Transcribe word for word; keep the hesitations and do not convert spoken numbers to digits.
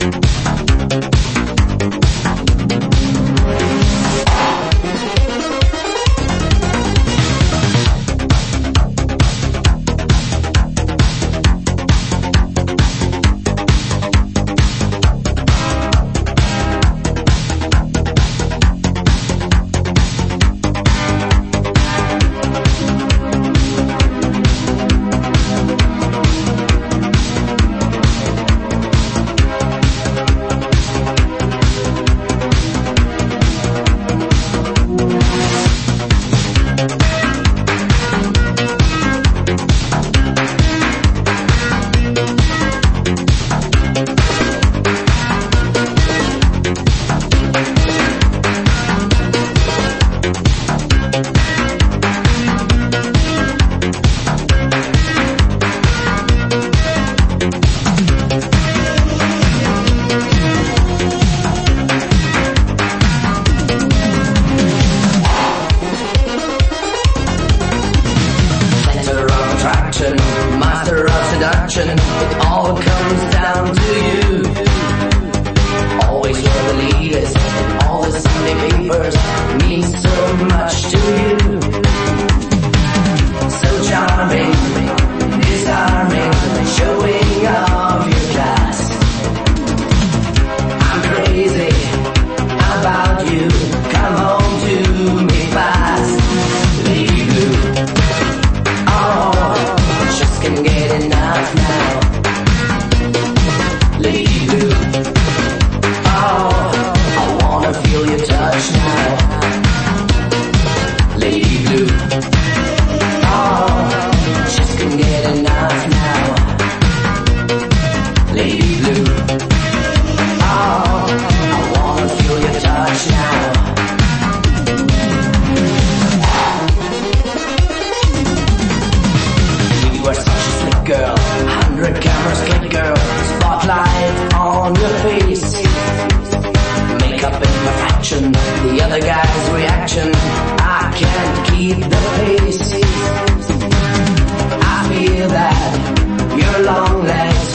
Master of seduction, it all comes down to you. Always were the leaders in all the Sunday papers, means so much to you. So charming, disarming, showing off your class. I'm crazy about you, come home to me fast. Lady Blue, oh, just can't get enough now. Lady Blue, oh, I wanna feel your touch now. Lady Blue, oh, just can't get enough now. Lady Blue, oh, I wanna feel your touch now. You are such a slick girl, hundred cameras click girl, spotlight on your face, makeup imperfection, the other guy's reaction, I can't keep the pace. I feel that your long legs